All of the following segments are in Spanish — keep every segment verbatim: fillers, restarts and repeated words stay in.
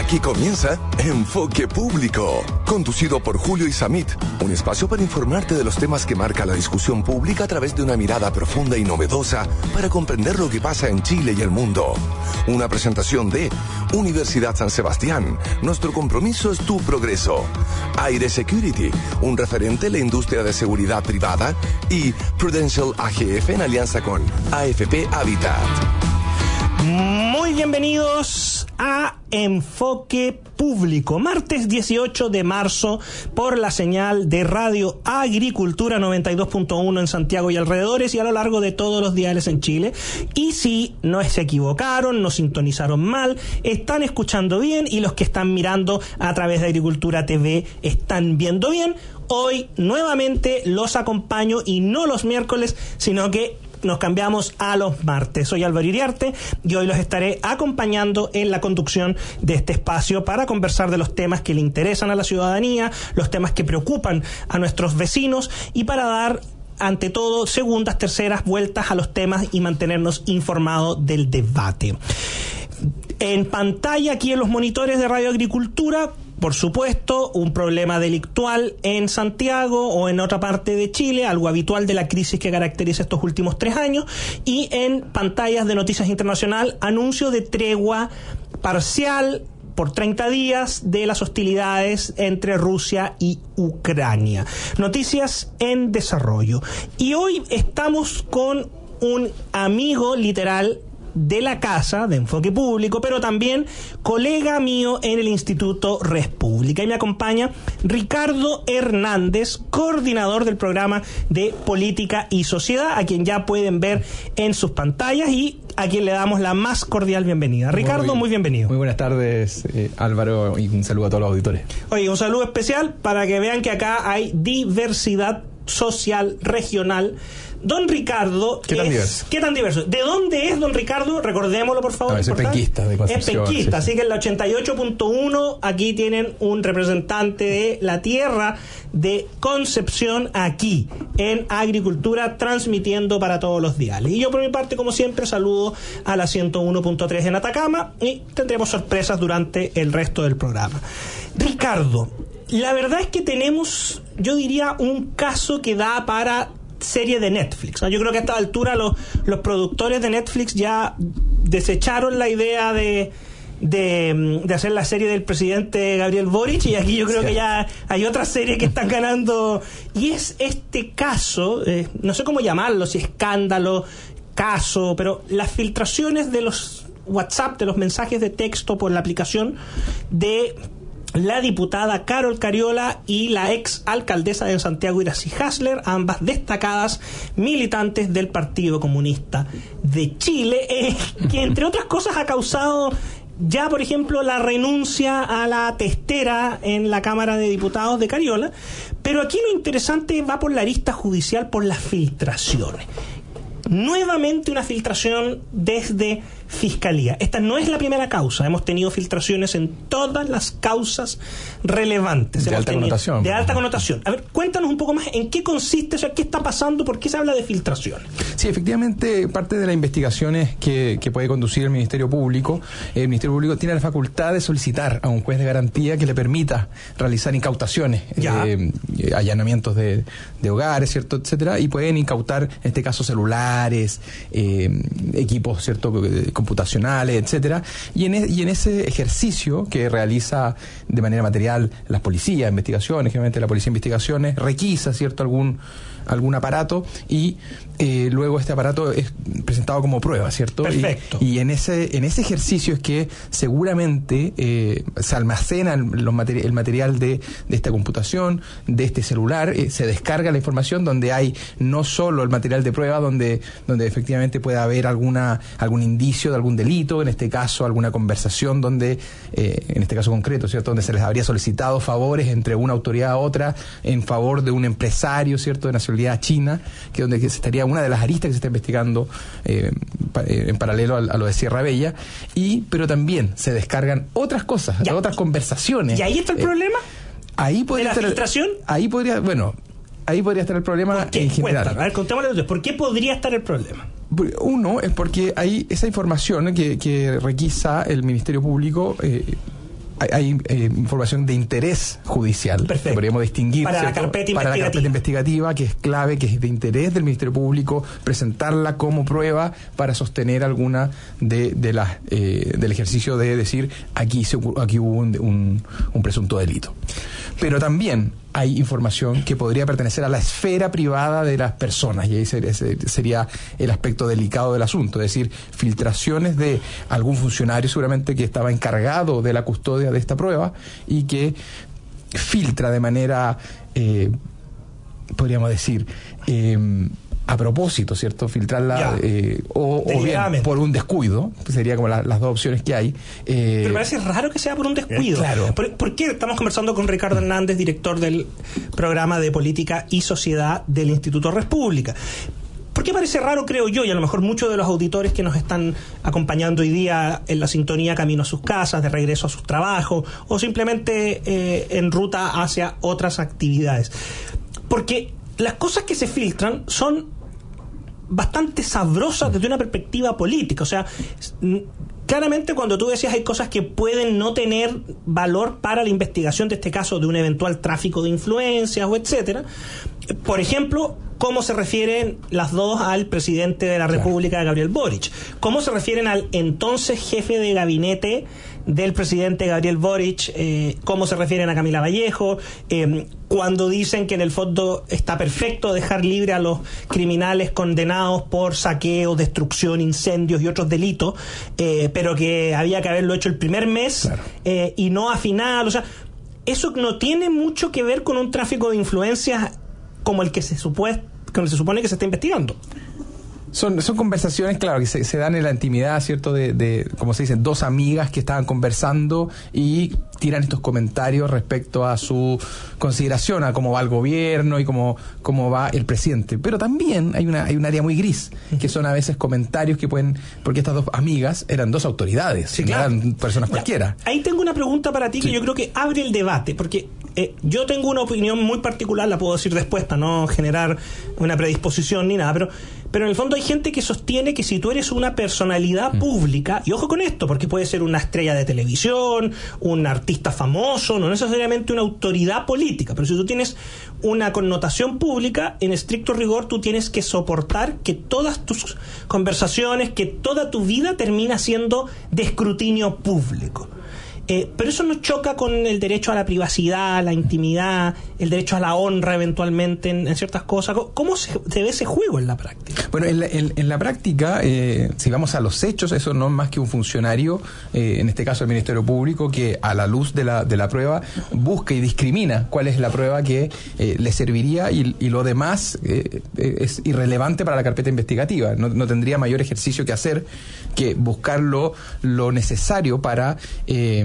Aquí comienza Enfoque Público, conducido por Julio Isamit, un espacio para informarte de los temas que marca la discusión pública a través de una mirada profunda y novedosa para comprender lo que pasa en Chile y el mundo. Una presentación de Universidad San Sebastián. Nuestro compromiso es tu progreso. Aire Security, un referente en la industria de seguridad privada, y Prudential A G F en alianza con A F P Habitat. Muy bienvenidos a Enfoque Público, martes dieciocho de marzo, por la señal de Radio Agricultura noventa y dos punto uno en Santiago y alrededores, y a lo largo de todos los diales en Chile. Y si no se equivocaron, no sintonizaron mal, están escuchando bien, y los que están mirando a través de Agricultura T V están viendo bien. Hoy nuevamente los acompaño, y no los miércoles, sino que nos cambiamos a los martes. Soy Álvaro Iriarte y hoy los estaré acompañando en la conducción de este espacio para conversar de los temas que le interesan a la ciudadanía, los temas que preocupan a nuestros vecinos, y para dar, ante todo, segundas, terceras vueltas a los temas y mantenernos informados del debate. En pantalla, aquí en los monitores de Radio Agricultura, por supuesto, un problema delictual en Santiago o en otra parte de Chile, algo habitual de la crisis que caracteriza estos últimos tres años, y en pantallas de Noticias Internacional, anuncio de tregua parcial por treinta días de las hostilidades entre Rusia y Ucrania. Noticias en desarrollo. Y hoy estamos con un amigo literal de la casa de Enfoque Público, pero también colega mío en el Instituto Res Pública, y me acompaña Ricardo Hernández, coordinador del programa de Política y Sociedad, a quien ya pueden ver en sus pantallas y a quien le damos la más cordial bienvenida. Ricardo, muy, muy bienvenido. Muy buenas tardes, eh, Álvaro, y un saludo a todos los auditores. Oye, un saludo especial para que vean que acá hay diversidad social, regional. Don Ricardo, ¿qué tan es, diverso? ¿Qué tan diverso? ¿De dónde es don Ricardo? Recordémoslo, por favor. No, es penquista de Concepción. Es penquista, sí, sí. Así que en la ochenta y ocho punto uno aquí tienen un representante de la tierra de Concepción aquí en Agricultura, transmitiendo para todos los diales. Y yo por mi parte, como siempre, saludo a la ciento uno punto tres en Atacama, y tendremos sorpresas durante el resto del programa. Ricardo, la verdad es que tenemos, yo diría, un caso que da para serie de Netflix. Yo creo que a esta altura los, los productores de Netflix ya desecharon la idea de, de, de hacer la serie del presidente Gabriel Boric, y aquí yo creo que ya hay otras series que están ganando, y es este caso, eh, no sé cómo llamarlo, si escándalo, caso, pero las filtraciones de los WhatsApp, de los mensajes de texto por la aplicación de la diputada Carol Cariola y la ex alcaldesa de Santiago, Iracy Hasler, ambas destacadas militantes del Partido Comunista de Chile, eh, que entre otras cosas ha causado ya, por ejemplo, la renuncia a la testera en la Cámara de Diputados de Cariola. Pero aquí lo interesante va por la arista judicial, por las filtraciones. Nuevamente una filtración desde Fiscalía. Esta no es la primera causa. Hemos tenido filtraciones en todas las causas relevantes. De Hemos alta tenido, connotación. De alta connotación. A ver, cuéntanos un poco más en qué consiste eso, qué está pasando, por qué se habla de filtración. Sí, efectivamente, parte de las investigaciones que, que puede conducir el Ministerio Público, el Ministerio Público tiene la facultad de solicitar a un juez de garantía que le permita realizar incautaciones, eh, allanamientos de, de hogares, ¿cierto?, etcétera, y pueden incautar, en este caso, celulares, eh, equipos, ¿cierto?, computacionales, etcétera, y en, e, y en ese ejercicio que realiza de manera material las policías, investigaciones, generalmente la policía de investigaciones requisa, ¿cierto?, algún algún aparato, y eh, luego este aparato es presentado como prueba, ¿cierto? Perfecto. Y, y en ese en ese ejercicio es que seguramente eh, se almacena el, los materi- el material de, de esta computación, de este celular, eh, se descarga la información donde hay no solo el material de prueba, donde donde efectivamente puede haber alguna algún indicio de algún delito, en este caso alguna conversación donde, eh, en este caso concreto, ¿cierto?, donde se les habría solicitado favores entre una autoridad a otra en favor de un empresario, ¿cierto?, de nacionalidad china, que donde que estaría una de las aristas que se está investigando eh, pa, eh, en paralelo a, a lo de Sierra Bella, y pero también se descargan otras cosas, ya, otras conversaciones. ¿Y ahí está el eh, problema? Ahí podría ¿De la estar filtración? El, ahí podría, bueno, ahí podría estar el problema en general. Cuéntame, a ver, contémosle entonces, ¿por qué podría estar el problema? Uno es porque hay esa información que, que requisa el Ministerio Público. Eh, hay, hay eh, información de interés judicial. Perfecto. Que podríamos distinguir para la, carpeta para la carpeta investigativa, que es clave, que es de interés del Ministerio Público, presentarla como prueba para sostener alguna de, de las eh, del ejercicio de decir aquí se aquí hubo un, un, un presunto delito. Pero también hay información que podría pertenecer a la esfera privada de las personas, y ese, ese sería el aspecto delicado del asunto, es decir, filtraciones de algún funcionario seguramente que estaba encargado de la custodia de esta prueba y que filtra de manera, eh, podríamos decir, eh, a propósito, ¿cierto? Filtrarla eh, o, o bien por un descuido, sería como la, las dos opciones que hay. Eh, Pero parece raro que sea por un descuido. Eh, claro. ¿Por, ¿Por qué? Estamos conversando con Ricardo Hernández, director del programa de Política y Sociedad del Instituto República. ¿Por qué parece raro, creo yo, y a lo mejor muchos de los auditores que nos están acompañando hoy día en la sintonía camino a sus casas, de regreso a sus trabajos, o simplemente eh, en ruta hacia otras actividades? Porque las cosas que se filtran son bastante sabrosas desde una perspectiva política. O sea, claramente cuando tú decías hay cosas que pueden no tener valor para la investigación de este caso de un eventual tráfico de influencias o etcétera. Por ejemplo, cómo se refieren las dos al presidente de la República, claro, Gabriel Boric. Cómo se refieren al entonces jefe de gabinete del presidente Gabriel Boric, eh, cómo se refieren a Camila Vallejo, eh, cuando dicen que en el fondo está perfecto dejar libre a los criminales condenados por saqueo, destrucción, incendios y otros delitos, eh, pero que había que haberlo hecho el primer mes, claro, eh, y no a final. O sea, eso no tiene mucho que ver con un tráfico de influencias como el que se supone, como se supone que se está investigando. Son, son conversaciones, claro, que se, se dan en la intimidad, ¿cierto? De, de, como se dice, dos amigas que estaban conversando y tiran estos comentarios respecto a su consideración, a cómo va el gobierno y cómo, cómo va el presidente. Pero también hay una hay un área muy gris, que son a veces comentarios que pueden... Porque estas dos amigas eran dos autoridades, sí, claro, no eran personas ya, cualquiera. Ahí tengo una pregunta para ti, sí, que yo creo que abre el debate, porque eh, yo tengo una opinión muy particular, la puedo decir después para no generar una predisposición ni nada, pero... Pero en el fondo hay gente que sostiene que si tú eres una personalidad pública, y ojo con esto, porque puede ser una estrella de televisión, un artista famoso, no necesariamente una autoridad política, pero si tú tienes una connotación pública, en estricto rigor tú tienes que soportar que todas tus conversaciones, que toda tu vida termina siendo de escrutinio público. Eh, pero eso no choca con el derecho a la privacidad, a la intimidad, el derecho a la honra eventualmente en, en ciertas cosas. ¿Cómo se, se ve ese juego en la práctica? Bueno, en la, en, en la práctica, eh, si vamos a los hechos, eso no es más que un funcionario, eh, en este caso el Ministerio Público, que a la luz de la, de la prueba busca y discrimina cuál es la prueba que eh, le serviría y, y lo demás eh, es irrelevante para la carpeta investigativa. No, no tendría mayor ejercicio que hacer que buscar lo, lo necesario para... Eh,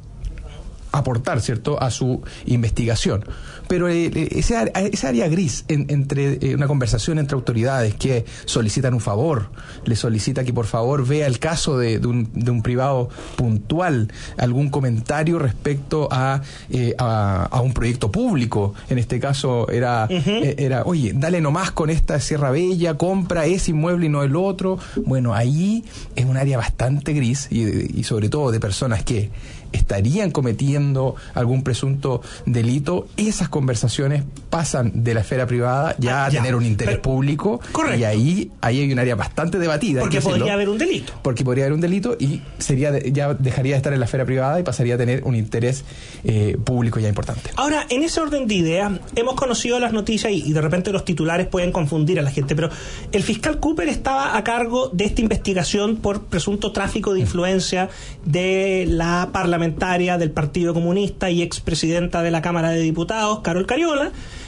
aportar, ¿cierto?, a su investigación. Pero eh, ese, esa área gris en, entre eh, una conversación entre autoridades que solicitan un favor, le solicita que por favor vea el caso de, de, un, de un privado puntual, algún comentario respecto a, eh, a, a un proyecto público, en este caso era, uh-huh. eh, era, oye, dale nomás con esta Sierra Bella, compra ese inmueble y no el otro. Bueno, ahí es un área bastante gris y, y sobre todo de personas que estarían cometiendo algún presunto delito. Esas conversaciones pasan de la esfera privada ya ah, a ya. tener un interés Pero, público. Correcto. Y ahí, ahí hay un área bastante debatida. Porque podría haber un delito. Porque podría haber un delito y sería de, ya dejaría de estar en la esfera privada y pasaría a tener un interés eh, público ya importante. Ahora, en ese orden de ideas, hemos conocido las noticias y, y de repente los titulares pueden confundir a la gente, pero el fiscal Cooper estaba a cargo de esta investigación por presunto tráfico de influencia de la parlamentaria del Partido Comunista y expresidenta de la Cámara de Diputados, Carol Cariola,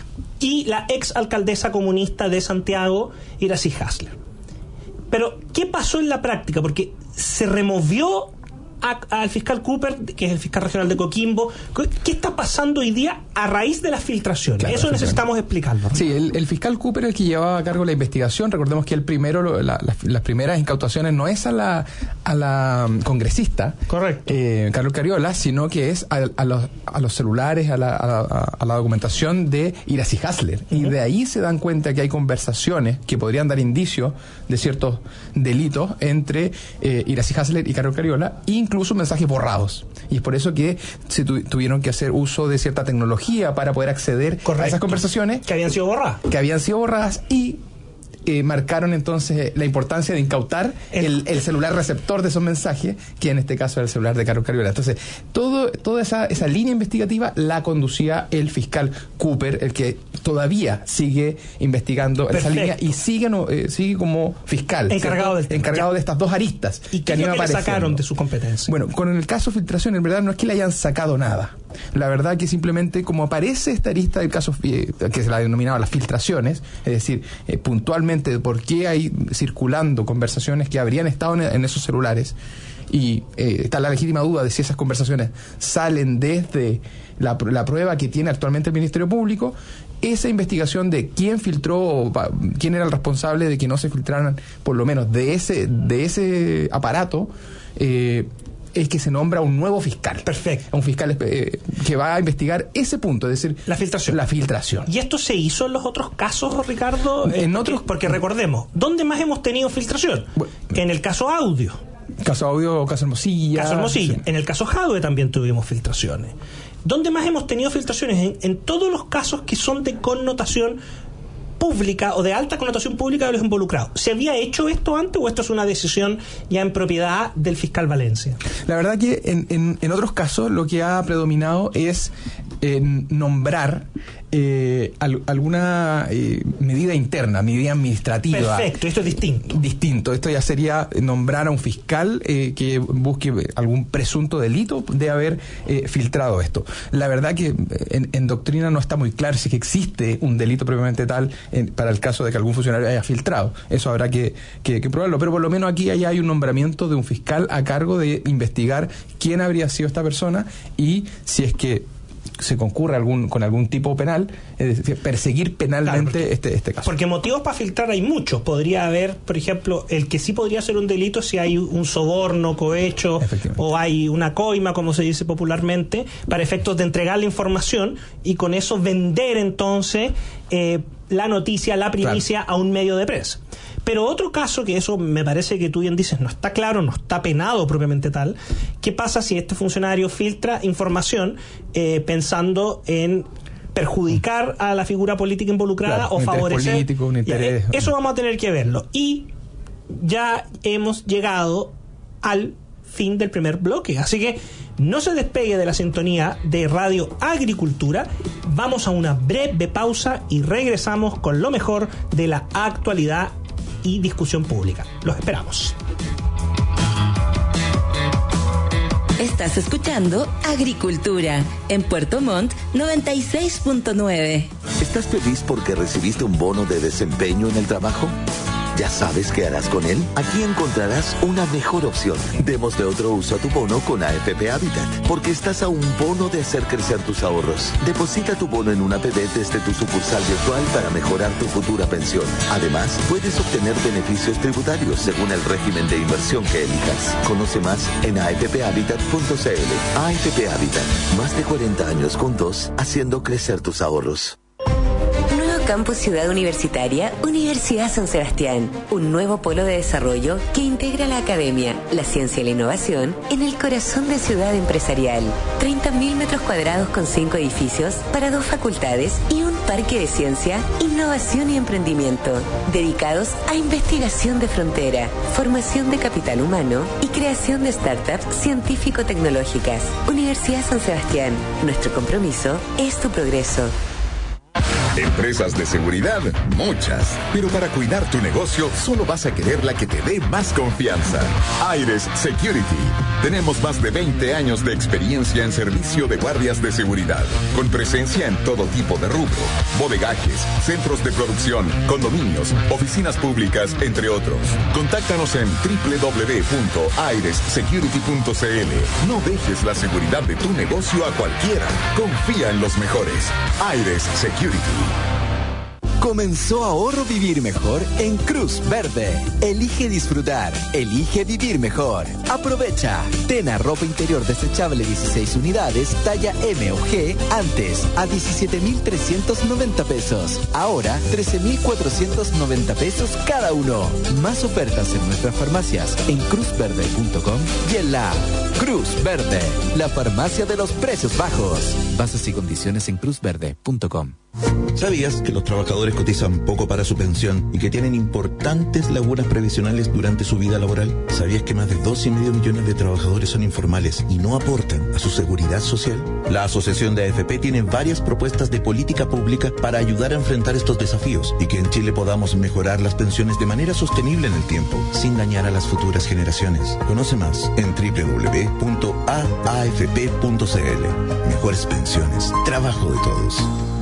y la ex alcaldesa comunista de Santiago, Iracy Hasler. Pero, ¿qué pasó en la práctica? Porque se removió a, al fiscal Cooper, que es el fiscal regional de Coquimbo. ¿Qué está pasando hoy día a raíz de las filtraciones? Claro, eso necesitamos explicarlo. Sí, el, el fiscal Cooper es el que llevaba a cargo la investigación. Recordemos que el primero, la, la, las primeras incautaciones no es a la a la congresista, correcto, eh, Carol Cariola, sino que es a, a, los, a los celulares, a la, a, a la documentación de Iracy Hasler. Uh-huh. Y de ahí se dan cuenta que hay conversaciones que podrían dar indicios de ciertos delitos entre eh, Iracy Hasler y Carol Cariola, incluso incluso mensajes borrados. Y es por eso que se tu, tuvieron que hacer uso de cierta tecnología para poder acceder Correcto. a esas conversaciones. Que habían sido borradas. Que habían sido borradas y eh, marcaron entonces la importancia de incautar el, el celular receptor de esos mensajes, que en este caso era el celular de Carlos Cariola. Entonces, todo, toda esa, esa línea investigativa la conducía el fiscal Cooper, el que todavía sigue investigando Perfecto. esa línea y sigue, no, eh, sigue como fiscal. Encargado, del encargado de estas dos aristas. ¿Y qué que es lo que le apareciendo. sacaron de su competencia? Bueno, con el caso filtración, en verdad no es que le hayan sacado nada. La verdad que simplemente como aparece esta arista del caso eh, que se la ha denominado las filtraciones, es decir, eh, puntualmente de por qué hay circulando conversaciones que habrían estado en, en esos celulares, y eh, está la legítima duda de si esas conversaciones salen desde la, la prueba que tiene actualmente el Ministerio Público. Esa investigación de quién filtró o quién era el responsable de que no se filtraran por lo menos de ese de ese aparato, eh, es que se nombra un nuevo fiscal. Perfecto. Un fiscal eh, que va a investigar ese punto, es decir, la filtración. La filtración. ¿Y esto se hizo en los otros casos, Ricardo? En eh, otros, porque recordemos, ¿dónde más hemos tenido filtración? Bueno, en el caso audio. Caso audio, caso Hermosilla. Caso Hermosilla. Sí. En el caso Jadwe también tuvimos filtraciones. ¿Dónde más hemos tenido filtraciones? En, en todos los casos que son de connotación pública o de alta connotación pública de los involucrados. ¿Se había hecho esto antes o esto es una decisión ya en propiedad del fiscal Valencia? La verdad que en, en, en otros casos lo que ha predominado es eh, nombrar eh, al, alguna eh, medida interna, medida administrativa. Perfecto, esto es distinto. Distinto. Esto ya sería nombrar a un fiscal eh, que busque algún presunto delito de haber eh, filtrado esto. La verdad que en, en doctrina no está muy claro si es que existe un delito previamente tal en, para el caso de que algún funcionario haya filtrado. Eso habrá que, que, que probarlo. Pero por lo menos aquí ya hay un nombramiento de un fiscal a cargo de investigar quién habría sido esta persona y si es que se concurre algún con algún tipo penal, es decir, perseguir penalmente claro, porque, este este caso. Porque motivos para filtrar hay muchos. Podría haber, por ejemplo, el que sí podría ser un delito si hay un soborno, cohecho o hay una coima, como se dice popularmente, para efectos de entregar la información y con eso vender entonces eh, la noticia, la primicia claro. a un medio de prensa. Pero otro caso, que eso me parece que tú bien dices, no está claro, no está penado propiamente tal, ¿qué pasa si este funcionario filtra información eh, pensando en perjudicar a la figura política involucrada claro, o un favorecer? Político, un interés. Eso vamos a tener que verlo. Y ya hemos llegado al fin del primer bloque, así que no se despegue de la sintonía de Radio Agricultura. Vamos a una breve pausa y regresamos con lo mejor de la actualidad y discusión pública. Los esperamos. Estás escuchando Agricultura en Puerto Montt noventa y seis punto nueve. ¿Estás feliz porque recibiste un bono de desempeño en el trabajo? ¿Ya sabes qué harás con él? Aquí encontrarás una mejor opción. Démosle otro uso a tu bono con A F P Habitat, porque estás a un bono de hacer crecer tus ahorros. Deposita tu bono en una A P B desde tu sucursal virtual para mejorar tu futura pensión. Además, puedes obtener beneficios tributarios según el régimen de inversión que elijas. Conoce más en a f p habitat punto c l. A F P Habitat, más de cuarenta años juntos, haciendo crecer tus ahorros. Campus Ciudad Universitaria, Universidad San Sebastián. Un nuevo polo de desarrollo que integra la academia, la ciencia y la innovación en el corazón de ciudad empresarial. treinta mil metros cuadrados con cinco edificios para dos facultades y un parque de ciencia, innovación y emprendimiento. Dedicados a investigación de frontera, formación de capital humano y creación de startups científico-tecnológicas. Universidad San Sebastián. Nuestro compromiso es tu progreso. Empresas de seguridad, muchas. Pero para cuidar tu negocio, solo vas a querer la que te dé más confianza. Aires Security. Tenemos más de veinte años de experiencia en servicio de guardias de seguridad, con presencia en todo tipo de rubro, bodegajes, centros de producción, condominios, oficinas públicas, entre otros. Contáctanos en doble u doble u doble u punto aires security punto c l. No dejes la seguridad de tu negocio a cualquiera. Confía en los mejores. Aires Security. Comenzó Ahorro Vivir Mejor en Cruz Verde. Elige disfrutar, elige vivir mejor. Aprovecha. Tena ropa interior desechable dieciséis unidades, talla M o G, antes a diecisiete mil trescientos noventa pesos. Ahora trece mil cuatrocientos noventa pesos cada uno. Más ofertas en nuestras farmacias en cruz verde punto com y en la Cruz Verde, la farmacia de los precios bajos. Bases y condiciones en cruz verde punto com. ¿Sabías que los trabajadores cotizan poco para su pensión y que tienen importantes lagunas previsionales durante su vida laboral? ¿Sabías que más de dos y medio millones de trabajadores son informales y no aportan a su seguridad social? La Asociación de A F P tiene varias propuestas de política pública para ayudar a enfrentar estos desafíos y que en Chile podamos mejorar las pensiones de manera sostenible en el tiempo, sin dañar a las futuras generaciones. Conoce más en doble u doble u doble u punto a a f p punto c l. Mejores pensiones, trabajo de todos.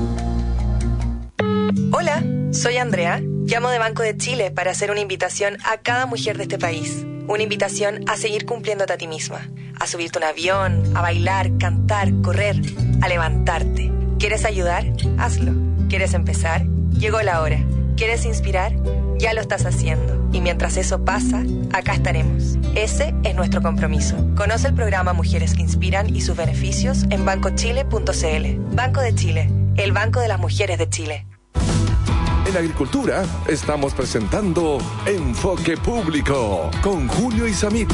Hola, soy Andrea. Llamo de Banco de Chile para hacer una invitación a cada mujer de este país. Una invitación a seguir cumpliéndote a ti misma. A subirte a un avión, a bailar, cantar, correr, a levantarte. ¿Quieres ayudar? Hazlo. ¿Quieres empezar? Llegó la hora. ¿Quieres inspirar? Ya lo estás haciendo. Y mientras eso pasa, acá estaremos. Ese es nuestro compromiso. Conoce el programa Mujeres que Inspiran y sus beneficios en banco chile punto c l. Banco de Chile, el banco de las mujeres de Chile. En Agricultura estamos presentando Enfoque Público con Julio Isamit.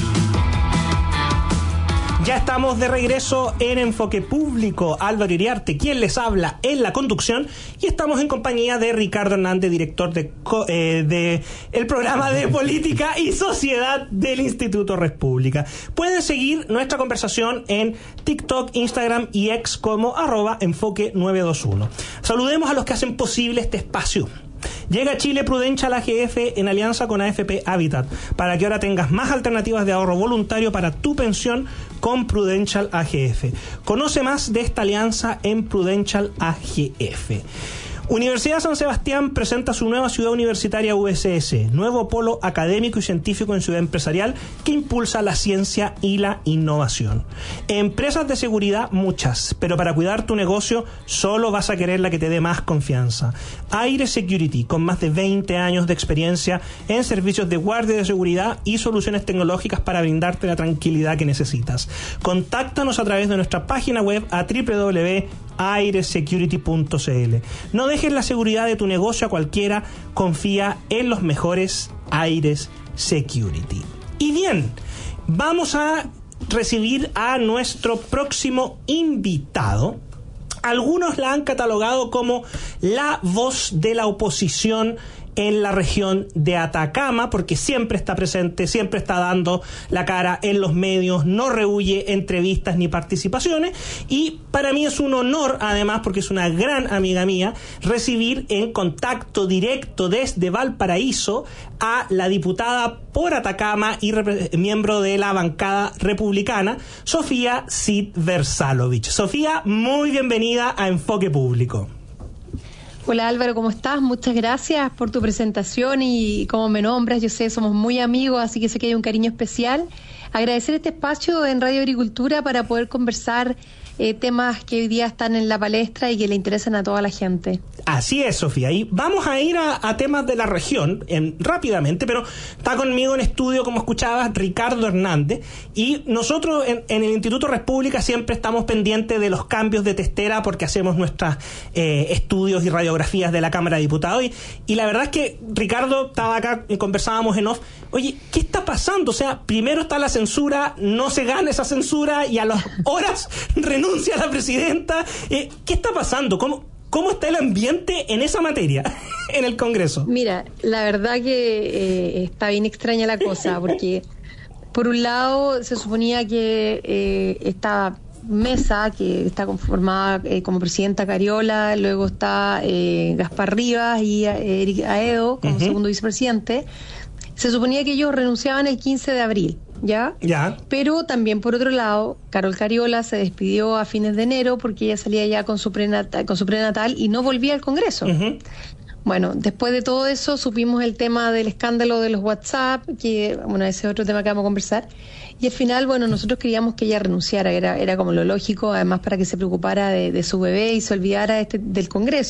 Ya estamos de regreso en Enfoque Público. Álvaro Iriarte, quien les habla en la conducción, y estamos en compañía de Ricardo Hernández, director de, eh, de el programa de Política y Sociedad del Instituto República. Pueden seguir nuestra conversación en TikTok, Instagram y X como arroba enfoque nueve dos uno. Saludemos a los que hacen posible este espacio. Llega Chile Prudential A G F en alianza con A F P Habitat para que ahora tengas más alternativas de ahorro voluntario para tu pensión con Prudential A G F. Conoce más de esta alianza en Prudential A G F. Universidad San Sebastián presenta su nueva ciudad universitaria U S S, nuevo polo académico y científico en ciudad empresarial que impulsa la ciencia y la innovación. Empresas de seguridad muchas, pero para cuidar tu negocio solo vas a querer la que te dé más confianza. Aire Security, con más de veinte años de experiencia en servicios de guardia de seguridad y soluciones tecnológicas para brindarte la tranquilidad que necesitas. Contáctanos a través de nuestra página web a doble u doble u doble u punto aire security punto c l. No dejes la seguridad de tu negocio a cualquiera, confía en los mejores Aires Security. Y bien, vamos a recibir a nuestro próximo invitado. Algunos la han catalogado como la voz de la oposición en la región de Atacama, porque siempre está presente, siempre está dando la cara en los medios, no rehúye entrevistas ni participaciones, y para mí es un honor, además, porque es una gran amiga mía, recibir en contacto directo desde Valparaíso a la diputada por Atacama y rep- miembro de la bancada republicana, Sofía Cid Versalovich. Sofía, muy bienvenida a Enfoque Público. Hola Álvaro, ¿cómo estás? Muchas gracias por tu presentación y cómo me nombras. Yo sé, somos muy amigos, así que sé que hay un cariño especial. Agradecer este espacio en Radio Agricultura para poder conversar eh, temas que hoy día están en la palestra y que le interesan a toda la gente. Así es, Sofía. Y vamos a ir a, a temas de la región en, rápidamente, pero está conmigo en estudio, como escuchabas, Ricardo Hernández. Y nosotros en, en el Instituto República siempre estamos pendientes de los cambios de testera porque hacemos nuestros eh, estudios y radiografías de la Cámara de Diputados. Y, y la verdad es que Ricardo estaba acá y conversábamos en off. Oye, ¿qué está pasando? O sea, primero está la censura, no se gana esa censura y a las horas renuncia la presidenta. Eh, ¿Qué está pasando? ¿Cómo, cómo está el ambiente en esa materia en el Congreso? Mira, la verdad que eh, está bien extraña la cosa, porque por un lado se suponía que eh, esta mesa, que está conformada eh, como presidenta Cariola, luego está eh, Gaspar Rivas y eh, Eric Aedo como uh-huh. segundo vicepresidente, se suponía que ellos renunciaban el quince de abril. ¿Ya? Ya. Pero también, por otro lado, Carol Cariola se despidió a fines de enero porque ella salía ya con su prenatal, con su prenatal y no volvía al Congreso. Uh-huh. Bueno, después de todo eso supimos el tema del escándalo de los WhatsApp, que bueno, ese es otro tema que vamos a conversar. Y al final, bueno, nosotros queríamos que ella renunciara, era, era como lo lógico, además para que se preocupara de, de su bebé y se olvidara este, del Congreso.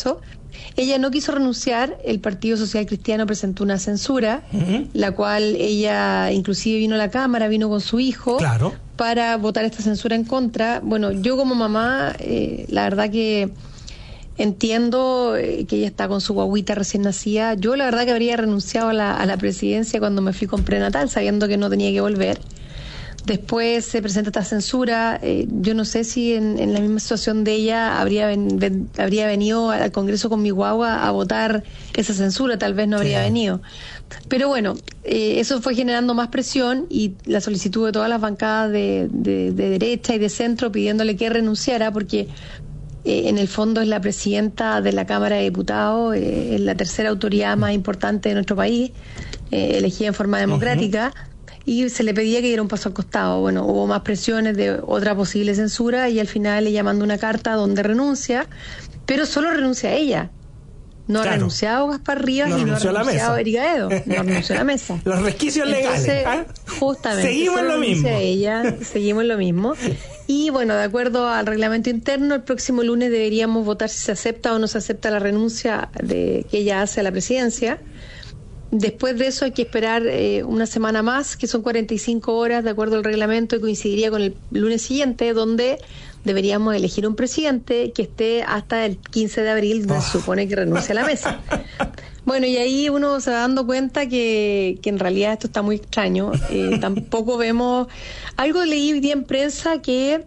ella no quiso renunciar, el Partido Social Cristiano presentó una censura, uh-huh. la cual ella inclusive vino a la Cámara, vino con su hijo, claro. para votar esta censura en contra. Bueno, yo como mamá, eh, la verdad que entiendo eh, que ella está con su guaguita recién nacida. Yo la verdad que habría renunciado a la, a la presidencia cuando me fui con prenatal, sabiendo que no tenía que volver. Después se presenta esta censura. Eh, yo no sé si en, en la misma situación de ella habría, ven, ven, habría venido al Congreso con mi guagua a votar esa censura, tal vez no habría sí. venido. Pero bueno, eh, eso fue generando más presión y la solicitud de todas las bancadas de, de, de derecha y de centro pidiéndole que renunciara, porque eh, en el fondo es la presidenta de la Cámara de Diputados, eh, es la tercera autoridad más importante de nuestro país, eh, elegida en forma democrática. Uh-huh. Y se le pedía que diera un paso al costado. Bueno, hubo más presiones de otra posible censura y al final ella manda una carta donde renuncia, pero solo renuncia a ella. No claro. ha renunciado Gaspar Rivas no y no ha renunciado Erika Edo. No renunció a la mesa. Los resquicios Entonces, legales. ¿Ah? Justamente. Seguimos lo mismo. Ella, seguimos lo mismo. Y bueno, de acuerdo al reglamento interno, el próximo lunes deberíamos votar si se acepta o no se acepta la renuncia de que ella hace a la presidencia. Después de eso hay que esperar eh, una semana más, que son cuarenta y cinco horas de acuerdo al reglamento, y coincidiría con el lunes siguiente, donde deberíamos elegir un presidente que esté hasta el quince de abril, donde oh. se supone que renuncia a la mesa. Bueno, y ahí uno se va dando cuenta que, que en realidad esto está muy extraño. Eh, tampoco vemos... Algo leí hoy día en prensa que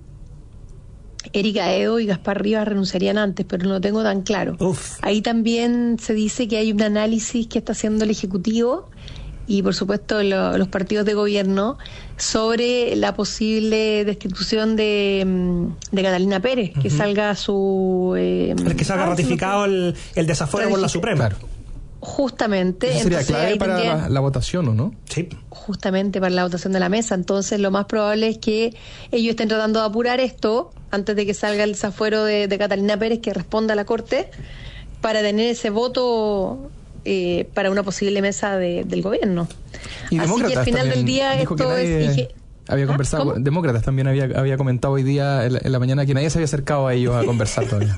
Erika Edo y Gaspar Rivas renunciarían antes, pero no lo tengo tan claro. Uf. Ahí también se dice que hay un análisis que está haciendo el Ejecutivo y por supuesto lo, los partidos de gobierno sobre la posible destitución de, de Catalina Pérez, que uh-huh. salga su... Eh, el que salga ah, ratificado el, el desafuero por la Suprema. Claro. Justamente. Eso sería entonces, clave para tendría, la, la votación, ¿o no? Sí. Justamente para la votación de la mesa. Entonces lo más probable es que ellos estén tratando de apurar esto antes de que salga el desafuero de, de Catalina Pérez, que responda a la Corte, para tener ese voto eh, para una posible mesa de, del gobierno. Y Así que al final del día esto nadie... es... Había conversado, ¿Ah? Demócratas también había, había comentado hoy día en la, en la mañana que nadie se había acercado a ellos a conversar todavía.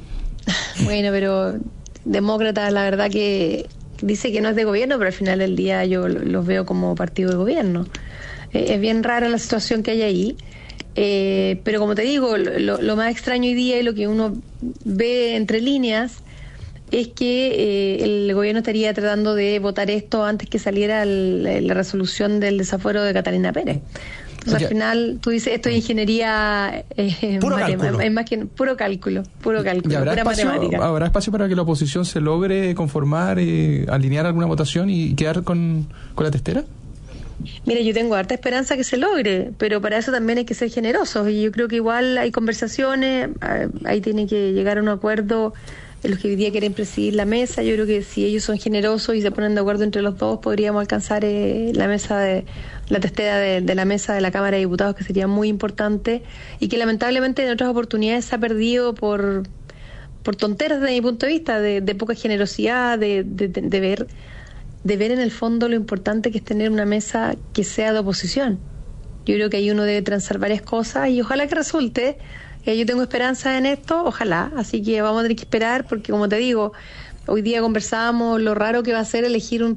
Bueno, pero Demócratas la verdad que dice que no es de gobierno, pero al final del día yo los veo como partido de gobierno. Eh, es bien rara la situación que hay ahí, eh, pero como te digo, lo, lo más extraño hoy día y lo que uno ve entre líneas es que eh, el gobierno estaría tratando de votar esto antes que saliera el, la resolución del desafuero de Catalina Pérez. Entonces, al final, tú dices, esto es ingeniería... Eh, puro cálculo. Es más que puro cálculo, puro cálculo, habrá pura espacio, matemática. ¿Habrá espacio para que la oposición se logre conformar, eh, alinear alguna votación y quedar con, con la testera? Mira, yo tengo harta esperanza que se logre, pero para eso también hay que ser generosos. Y yo creo que igual hay conversaciones, ahí tiene que llegar a un acuerdo los que hoy día quieren presidir la mesa. Yo creo que si ellos son generosos y se ponen de acuerdo entre los dos, podríamos alcanzar eh, la mesa de la testera de, de la mesa de la Cámara de Diputados, que sería muy importante y que lamentablemente en otras oportunidades se ha perdido por por tonteras desde mi punto de vista, de, de poca generosidad, de, de, de, de ver de ver en el fondo lo importante que es tener una mesa que sea de oposición. Yo creo que ahí uno debe transar varias cosas y ojalá que resulte. Eh, yo tengo esperanza en esto, ojalá, así que vamos a tener que esperar porque, como te digo, hoy día conversábamos lo raro que va a ser elegir un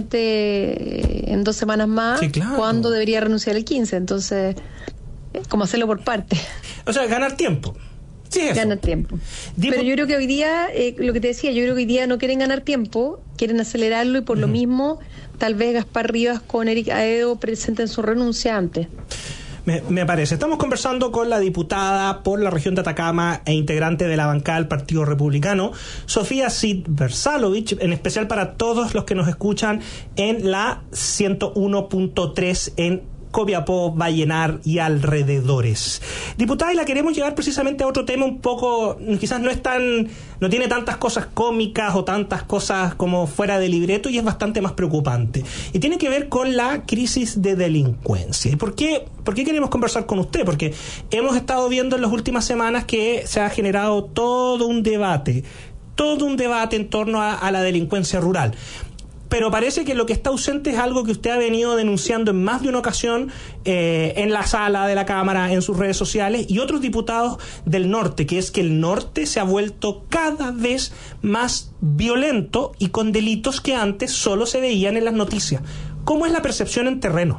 presidente en dos semanas más, sí, claro. Cuando debería renunciar el quince, entonces, como hacerlo por parte. O sea, ganar tiempo. Sí, eso. Ganar tiempo. Dipo... Pero yo creo que hoy día, eh, lo que te decía, yo creo que hoy día no quieren ganar tiempo, quieren acelerarlo y por uh-huh. lo mismo, tal vez Gaspar Rivas con Erika Edo presenten su renuncia antes. Me, me parece. Estamos conversando con la diputada por la región de Atacama e integrante de la bancada del Partido Republicano, Sofía Cid Versalovich, en especial para todos los que nos escuchan en la ciento uno punto tres en Copiapó, Vallenar y alrededores. Diputada, y la queremos llevar precisamente a otro tema un poco, quizás no es tan, no tiene tantas cosas cómicas o tantas cosas como fuera de libreto y es bastante más preocupante. Y tiene que ver con la crisis de delincuencia. ¿Y por qué, por qué queremos conversar con usted? Porque hemos estado viendo en las últimas semanas que se ha generado todo un debate, todo un debate en torno a, a la delincuencia rural. pero parece que lo que está ausente es algo que usted ha venido denunciando en más de una ocasión eh, en la sala de la Cámara, en sus redes sociales, y otros diputados del norte, que es que el norte se ha vuelto cada vez más violento y con delitos que antes solo se veían en las noticias. ¿Cómo es la percepción en terreno?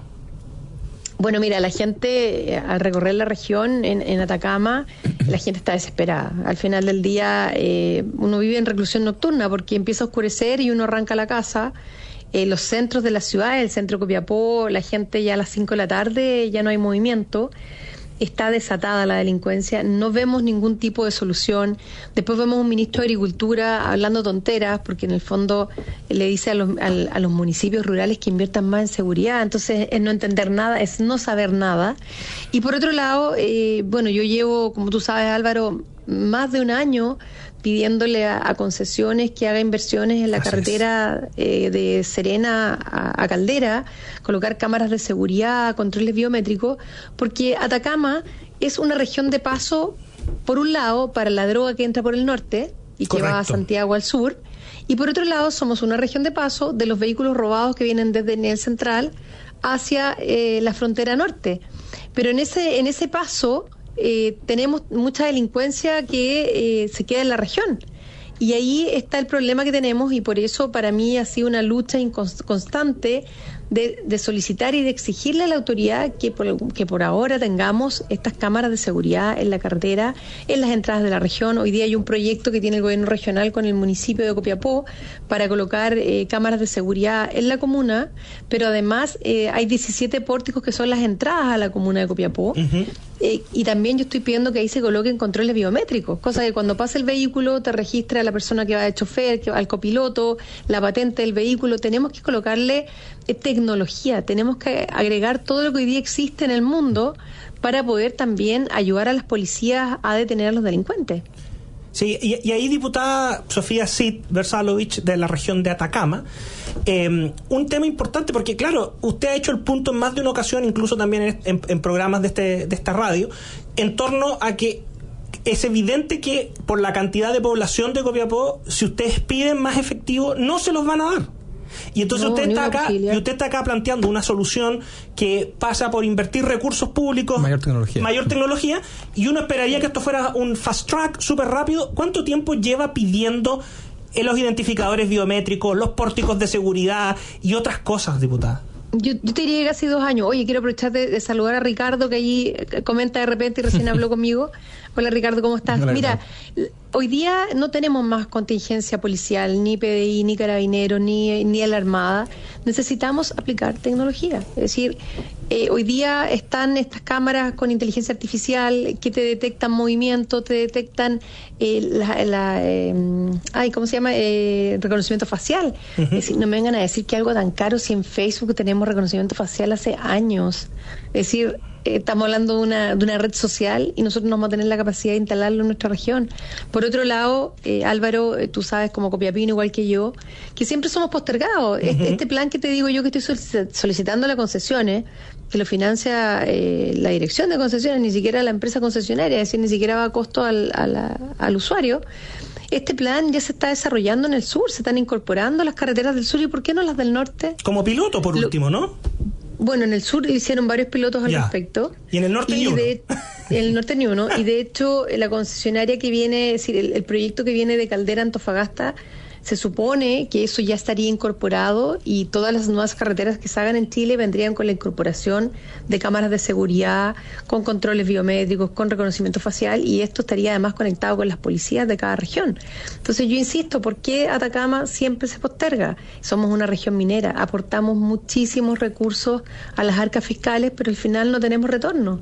Bueno, mira, la gente, al recorrer la región en, en Atacama, la gente está desesperada. Al final del día, eh, uno vive en reclusión nocturna porque empieza a oscurecer y uno arranca a la casa. Eh, los centros de la ciudad, el centro de Copiapó, la gente ya a las cinco de la tarde ya no hay movimiento. Está desatada la delincuencia, no vemos ningún tipo de solución. Después vemos un ministro de Agricultura hablando tonteras, porque en el fondo le dice a los, a, a los municipios rurales que inviertan más en seguridad. Entonces es no entender nada, es no saber nada. Y por otro lado, eh, bueno, yo llevo, como tú sabes, Álvaro, más de un año pidiéndole a, a concesiones que haga inversiones en la Así carretera eh, de Serena a, a Caldera, colocar cámaras de seguridad, controles biométricos, porque Atacama es una región de paso, por un lado, para la droga que entra por el norte y Correcto. Que va a Santiago al sur, y por otro lado somos una región de paso de los vehículos robados que vienen desde Niel Central hacia eh, la frontera norte. Pero en ese, en ese paso Eh, tenemos mucha delincuencia que eh, se queda en la región, y ahí está el problema que tenemos, y por eso para mí ha sido una lucha constante de, de solicitar y de exigirle a la autoridad que por, que por ahora tengamos estas cámaras de seguridad en la carretera, en las entradas de la región. Hoy día hay un proyecto que tiene el gobierno regional con el municipio de Copiapó para colocar eh, cámaras de seguridad en la comuna, pero además eh, hay diecisiete pórticos que son las entradas a la comuna de Copiapó. Uh-huh. Eh, y también yo estoy pidiendo que ahí se coloquen controles biométricos, cosa que cuando pasa el vehículo te registra la persona que va de chofer, que va al copiloto, la patente del vehículo. Tenemos que colocarle eh, tecnología, tenemos que agregar todo lo que hoy día existe en el mundo para poder también ayudar a las policías a detener a los delincuentes. Sí, y, y ahí, diputada Sofía Cid Versalovich, de la región de Atacama, eh, un tema importante, porque claro, usted ha hecho el punto en más de una ocasión, incluso también en, en, en programas de, este, de esta radio, en torno a que es evidente que por la cantidad de población de Copiapó, si ustedes piden más efectivo, no se los van a dar. Y entonces no, usted está acá y usted está acá planteando una solución que pasa por invertir recursos públicos, mayor tecnología, mayor tecnología, y uno esperaría que esto fuera un fast track súper rápido. ¿Cuánto tiempo lleva pidiendo los identificadores biométricos, los pórticos de seguridad y otras cosas, diputada? Yo, yo te diría que casi dos años. Oye, quiero aprovechar de, de saludar a Ricardo, que allí comenta de repente y recién habló conmigo. Hola, Ricardo, ¿cómo estás? Hola, Mira, hoy día no tenemos más contingencia policial, ni P D I, ni Carabineros, ni, ni a la Armada. Necesitamos aplicar tecnología. Es decir, eh, hoy día están estas cámaras con inteligencia artificial que te detectan movimiento, te detectan eh, la, la eh, ay, ¿cómo se llama? Eh, reconocimiento facial. Uh-huh. Es decir, no me vengan a decir que algo tan caro si en Facebook tenemos reconocimiento facial hace años. Es decir, eh, estamos hablando de una, de una red social y nosotros no vamos a tener la capacidad de instalarlo en nuestra región. Por otro lado, eh, Álvaro, eh, tú sabes como copiapino igual que yo, que siempre somos postergados. Uh-huh. Este, este plan que te digo yo que estoy solicitando las concesiones, que lo financia eh, la dirección de concesiones, ni siquiera la empresa concesionaria, es decir, ni siquiera va a costo al, a la, al usuario. Este plan ya se está desarrollando en el sur, se están incorporando las carreteras del sur, ¿y por qué no las del norte? Como piloto, por lo, último, ¿no? Bueno, en el sur hicieron varios pilotos al ya. respecto. ¿Y en el norte y ni uno? De, en el norte ni uno. Y de hecho, la concesionaria que viene, es decir, el, el proyecto que viene de Caldera Antofagasta, se supone que eso ya estaría incorporado y todas las nuevas carreteras que se hagan en Chile vendrían con la incorporación de cámaras de seguridad, con controles biométricos, con reconocimiento facial, y esto estaría además conectado con las policías de cada región. Entonces yo insisto, ¿por qué Atacama siempre se posterga? Somos una región minera, aportamos muchísimos recursos a las arcas fiscales, pero al final no tenemos retorno.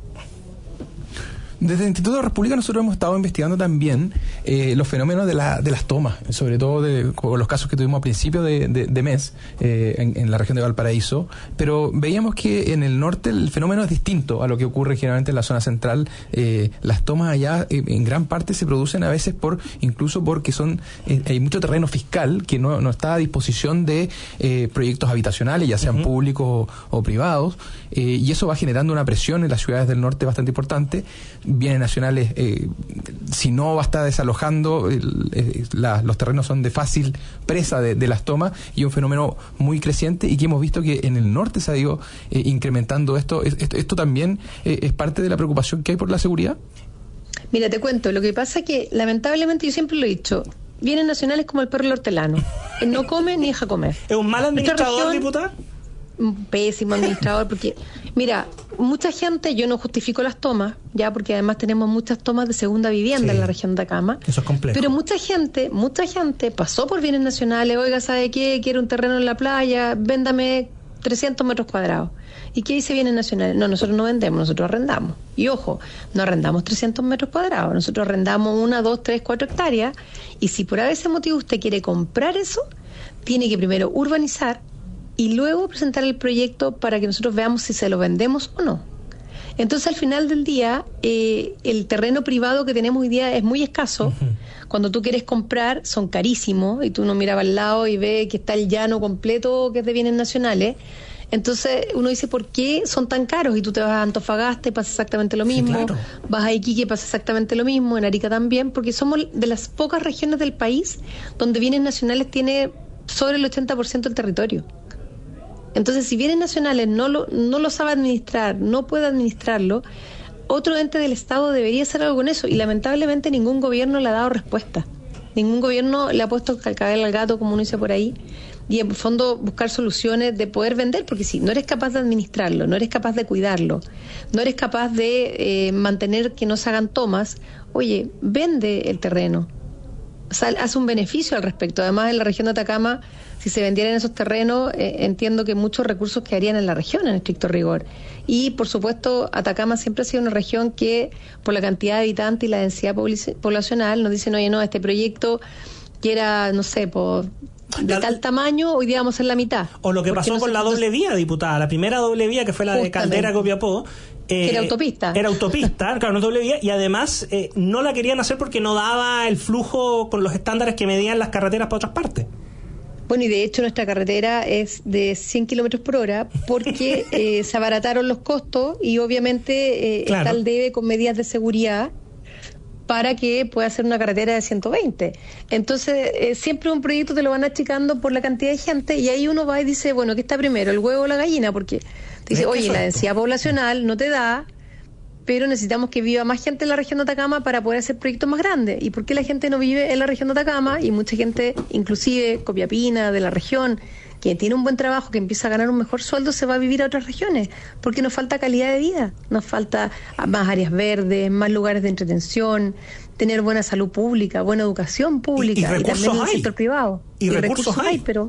Desde el Instituto de República nosotros hemos estado investigando también eh, los fenómenos de, la, de las tomas, sobre todo de, con los casos que tuvimos a principio de, de, de mes eh, en, en la región de Valparaíso, pero veíamos que en el norte el fenómeno es distinto a lo que ocurre generalmente en la zona central. Eh, las tomas allá eh, en gran parte se producen a veces por incluso porque son eh, hay mucho terreno fiscal que no, no está a disposición de eh, proyectos habitacionales, ya sean uh-huh. públicos o, o privados, eh, y eso va generando una presión en las ciudades del norte bastante importante. Bienes nacionales, eh, si no va a estar desalojado alojando, el, el, la, los terrenos son de fácil presa de, de las tomas y un fenómeno muy creciente y que hemos visto que en el norte se ha ido eh, incrementando esto. Esto, esto también eh, es parte de la preocupación que hay por la seguridad. Mira, te cuento, lo que pasa es que lamentablemente yo siempre lo he dicho, bienes nacionales como el perro del hortelano, no come ni deja comer. ¿Es un mal administrador, región, diputada? Un pésimo administrador, porque mira, mucha gente, yo no justifico las tomas, ya, porque además tenemos muchas tomas de segunda vivienda sí, en la región de Atacama. Eso es complejo. Pero mucha gente, mucha gente pasó por bienes nacionales, oiga, ¿sabe qué? Quiero un terreno en la playa, véndame trescientos metros cuadrados. ¿Y qué dice bienes nacionales? No, nosotros no vendemos, nosotros arrendamos. Y ojo, no arrendamos trescientos metros cuadrados, nosotros arrendamos una, dos, tres, cuatro hectáreas, y si por ese motivo usted quiere comprar eso, tiene que primero urbanizar y luego presentar el proyecto para que nosotros veamos si se lo vendemos o no. Entonces, al final del día, eh, el terreno privado que tenemos hoy día es muy escaso. Uh-huh. Cuando tú quieres comprar, son carísimos, y tú no miras al lado y ves que está el llano completo, que es de bienes nacionales. Entonces, uno dice, ¿por qué son tan caros? Y tú te vas a Antofagasta y pasa exactamente lo mismo. Sí, claro. Vas a Iquique y pasa exactamente lo mismo, en Arica también, porque somos de las pocas regiones del país donde bienes nacionales tiene sobre el ochenta por ciento del territorio. Entonces, si bienes nacionales no lo, no lo sabe administrar, no puede administrarlo, otro ente del Estado debería hacer algo con eso. Y lamentablemente ningún gobierno le ha dado respuesta. Ningún gobierno le ha puesto calcabel al gato, como uno dice por ahí, y en el fondo buscar soluciones de poder vender, porque si no eres capaz de administrarlo, no eres capaz de cuidarlo, no eres capaz de eh, mantener que no se hagan tomas, oye, vende el terreno. O sea, hace un beneficio al respecto. Además, en la región de Atacama, si se vendieran esos terrenos, eh, entiendo que muchos recursos quedarían en la región, en estricto rigor. Y, por supuesto, Atacama siempre ha sido una región que, por la cantidad de habitantes y la densidad poblacional, nos dicen, oye, no, este proyecto que era, no sé, por... de la, tal tamaño, hoy día vamos a ser la mitad. O lo que pasó no con la doble vía, diputada. La primera doble vía, que fue la justamente, de Caldera Copiapó. Eh, era autopista. Era autopista, claro, no doble vía. Y además eh, no la querían hacer porque no daba el flujo con los estándares que medían las carreteras para otras partes. Bueno, y de hecho nuestra carretera es de cien kilómetros por hora porque eh, se abarataron los costos y obviamente eh, claro. está el debe con medidas de seguridad para que pueda ser una carretera de ciento veinte. Entonces, eh, siempre un proyecto te lo van achicando por la cantidad de gente y ahí uno va y dice, bueno, ¿qué está primero, el huevo o la gallina? Porque te dice, oye, la densidad poblacional no te da, pero necesitamos que viva más gente en la región de Atacama para poder hacer proyectos más grandes. ¿Y por qué la gente no vive en la región de Atacama? Y mucha gente, inclusive copiapina de la región, que tiene un buen trabajo, que empieza a ganar un mejor sueldo, se va a vivir a otras regiones, porque nos falta calidad de vida, nos falta más áreas verdes, más lugares de entretención, tener buena salud pública, buena educación pública, y, y, y también en el sector privado. Y, y recursos, recursos hay, pero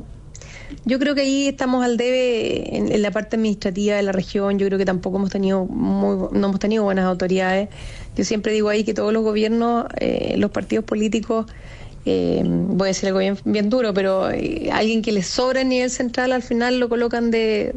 yo creo que ahí estamos al debe en, en la parte administrativa de la región. Yo creo que tampoco hemos tenido muy, no hemos tenido buenas autoridades. Yo siempre digo ahí que todos los gobiernos, eh, los partidos políticos, eh, voy a decir algo bien, bien duro, pero eh, alguien que les sobra a nivel central al final lo colocan de,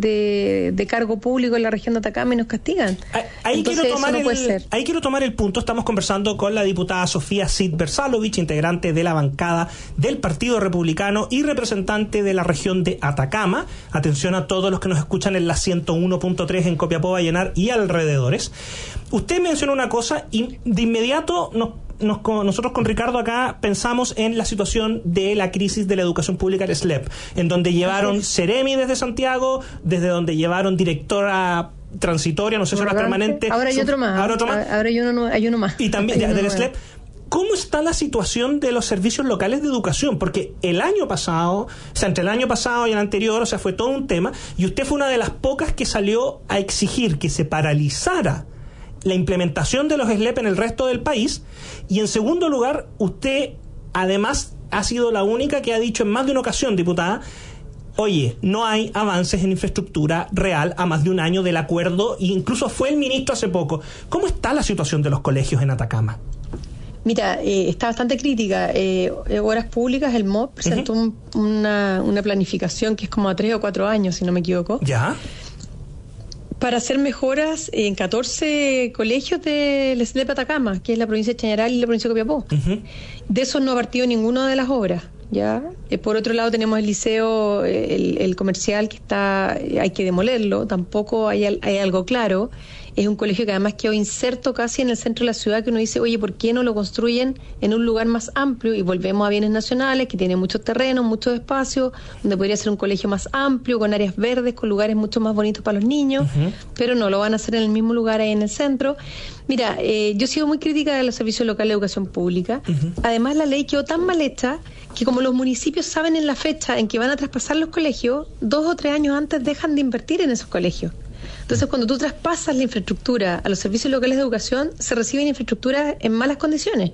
de, de cargo público en la región de Atacama y nos castigan. Ahí, Entonces, quiero tomar no el, ahí quiero tomar el punto. Estamos conversando con la diputada Sofía Cid Versalovich, integrante de la bancada del Partido Republicano y representante de la región de Atacama. Atención a todos los que nos escuchan en la ciento uno punto tres en Copiapó, Vallenar y alrededores. Usted mencionó una cosa y de inmediato nos Nos, nosotros con Ricardo acá pensamos en la situación de la crisis de la educación pública, el S L E P, en donde llevaron Ceremi desde Santiago, desde donde llevaron directora transitoria, no sé si era permanente. Ahora hay otro más. Ahora, otro más. Ahora hay uno, hay uno más. Y también hay del S L E P. ¿Cómo está la situación de los servicios locales de educación? Porque el año pasado, o sea, entre el año pasado y el anterior, o sea, fue todo un tema, y usted fue una de las pocas que salió a exigir que se paralizara la implementación de los S L E P en el resto del país. Y en segundo lugar, usted además ha sido la única que ha dicho en más de una ocasión, diputada, oye, no hay avances en infraestructura real a más de un año del acuerdo, e incluso fue el ministro hace poco. ¿Cómo está la situación de los colegios en Atacama? Mira, eh, está bastante crítica. Eh, Obras Públicas, el M O P, presentó uh-huh. un, una, una planificación que es como a tres o cuatro años, si no me equivoco. Ya. Para hacer mejoras en catorce colegios del S L E P Atacama, que es la provincia de Chañaral y la provincia de Copiapó. Uh-huh. De esos no ha partido ninguna de las obras. ¿Ya? Eh, por otro lado tenemos el liceo, el, el comercial, que está, hay que demolerlo, tampoco hay, hay algo claro. Es un colegio que además quedó inserto casi en el centro de la ciudad, que uno dice, oye, ¿por qué no lo construyen en un lugar más amplio? Y volvemos a Bienes Nacionales, que tiene muchos terrenos, muchos espacios, donde podría ser un colegio más amplio, con áreas verdes, con lugares mucho más bonitos para los niños, uh-huh. pero no lo van a hacer en el mismo lugar ahí en el centro. Mira, eh, yo he sido muy crítica de los servicios locales de educación pública. Uh-huh. Además, la ley quedó tan mal hecha que como los municipios saben en la fecha en que van a traspasar los colegios, dos o tres años antes dejan de invertir en esos colegios. Entonces, cuando tú traspasas la infraestructura a los servicios locales de educación, se reciben infraestructuras en malas condiciones.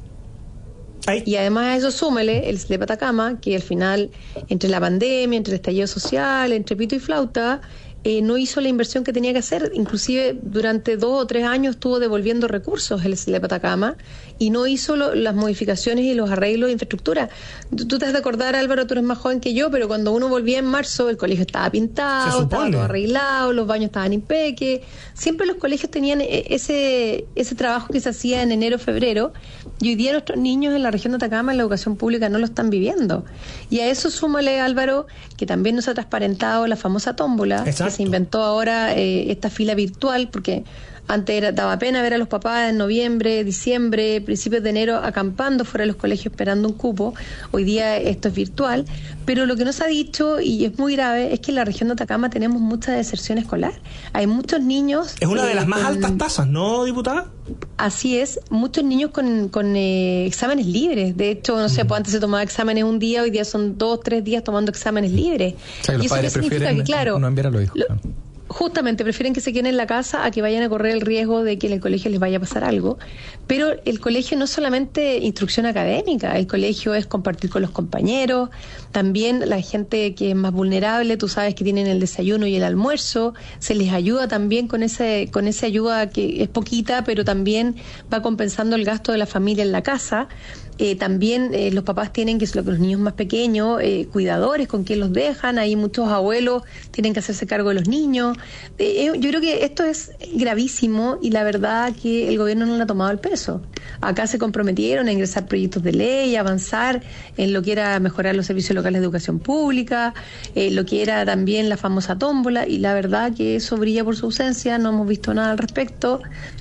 Ay. Y además a eso súmele el SLEP Atacama, que al final, entre la pandemia, entre el estallido social, entre pito y flauta, eh, no hizo la inversión que tenía que hacer. Inclusive durante dos o tres años estuvo devolviendo recursos el SLEP Atacama y no hizo lo, las modificaciones y los arreglos de infraestructura. Tú, tú te has de acordar, Álvaro, tú eres más joven que yo, pero cuando uno volvía en marzo, el colegio estaba pintado, estaba todo arreglado, los baños estaban impeques. Siempre los colegios tenían ese, ese trabajo que se hacía en enero, febrero, y hoy día nuestros niños en la región de Atacama, en la educación pública, no lo están viviendo. Y a eso súmale, Álvaro, que también nos ha transparentado la famosa tómbola, Exacto. que se inventó ahora eh, esta fila virtual, porque antes era, daba pena ver a los papás en noviembre, diciembre, principios de enero acampando fuera de los colegios esperando un cupo. Hoy día esto es virtual, pero lo que nos ha dicho, y es muy grave, es que en la región de Atacama tenemos mucha deserción escolar. Hay muchos niños... Es una eh, de las más con, altas tasas, ¿no, diputada? Así es, muchos niños con, con eh, exámenes libres. De hecho, no sé, pues antes se tomaba exámenes un día, hoy día son dos, tres días tomando exámenes libres. O sea, que y los eso padres prefieren que, claro, no enviar a los hijos. Lo, Justamente prefieren que se queden en la casa a que vayan a correr el riesgo de que en el colegio les vaya a pasar algo. Pero el colegio no es solamente instrucción académica, el colegio es compartir con los compañeros, también la gente que es más vulnerable, tú sabes que tienen el desayuno y el almuerzo, se les ayuda también con ese con esa ayuda que es poquita, pero también va compensando el gasto de la familia en la casa. Eh, también eh, los papás tienen que ser los niños más pequeños, eh, cuidadores con quien los dejan, ahí muchos abuelos tienen que hacerse cargo de los niños. Eh, yo creo que esto es gravísimo y la verdad que el gobierno no le ha tomado el peso. Acá se comprometieron a ingresar proyectos de ley, a avanzar en lo que era mejorar los servicios locales de educación pública, eh, lo que era también la famosa tómbola, y la verdad que eso brilla por su ausencia, no hemos visto nada al respecto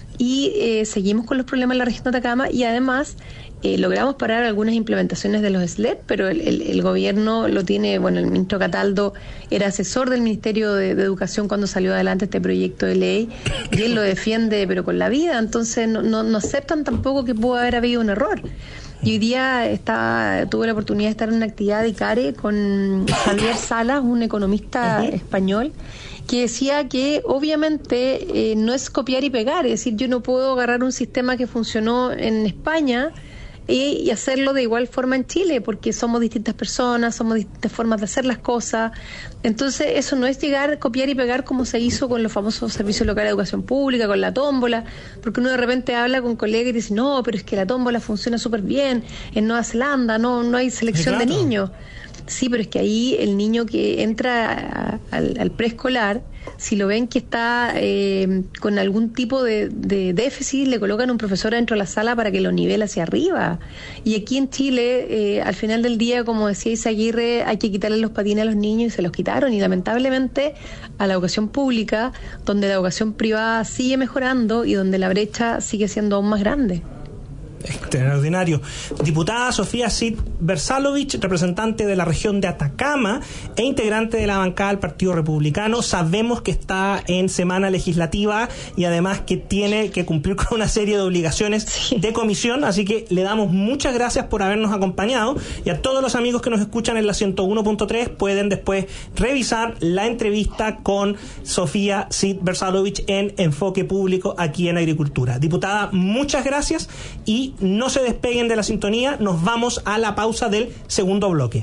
y eh, seguimos con los problemas en la región de Atacama y además Eh, logramos parar algunas implementaciones de los SLEP, pero el, el, el gobierno lo tiene, bueno, el ministro Cataldo era asesor del Ministerio de, de Educación cuando salió adelante este proyecto de ley y él lo defiende pero con la vida, entonces no, no, no aceptan tampoco que pudo haber habido un error. Y hoy día está, tuve la oportunidad de estar en una actividad de ICARE con Javier Salas, un economista uh-huh. español, que decía que obviamente eh, no es copiar y pegar, es decir, yo no puedo agarrar un sistema que funcionó en España Y, y hacerlo de igual forma en Chile, porque somos distintas personas, somos distintas formas de hacer las cosas. Entonces eso no es llegar, copiar y pegar como se hizo con los famosos servicios locales de educación pública, con la tómbola, porque uno de repente habla con colegas y dice, no, pero es que la tómbola funciona súper bien en Nueva Zelanda, no, no hay selección de niños. Sí, pero es que ahí el niño que entra a, al, al preescolar, si lo ven que está eh, con algún tipo de, de déficit, le colocan un profesor dentro de la sala para que lo nivele hacia arriba. Y aquí en Chile, eh, al final del día, como decía Izaguirre, hay que quitarle los patines a los niños y se los quitaron. Y lamentablemente a la educación pública, donde la educación privada sigue mejorando y donde la brecha sigue siendo aún más grande. Extraordinario. Diputada Sofía Cid Versalovich, representante de la región de Atacama e integrante de la bancada del Partido Republicano. Sabemos que está en semana legislativa y además que tiene que cumplir con una serie de obligaciones sí. de comisión, así que le damos muchas gracias por habernos acompañado, y a todos los amigos que nos escucan en la ciento uno punto tres pueden después revisar la entrevista con Sofía Cid Versalovich en Enfoque Público aquí en Agricultura. Diputada, muchas gracias y no se despeguen de la sintonía, nos vamos a la pausa del segundo bloque.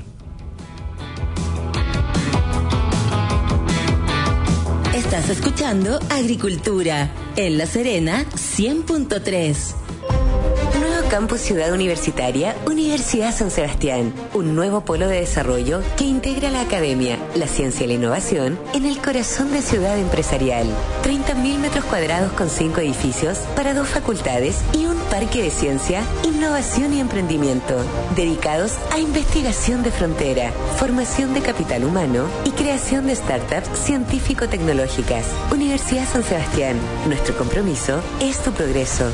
Estás escuchando Agricultura en La Serena cien punto tres. Nuevo Campus Ciudad Universitaria, Universidad San Sebastián. Un nuevo polo de desarrollo que integra la academia, la ciencia y la innovación en el corazón de Ciudad Empresarial. treinta mil metros cuadrados con cinco edificios para dos facultades y un parque de ciencia, innovación y emprendimiento, dedicados a investigación de frontera, formación de capital humano y creación de startups científico-tecnológicas. Universidad San Sebastián. Nuestro compromiso es tu progreso.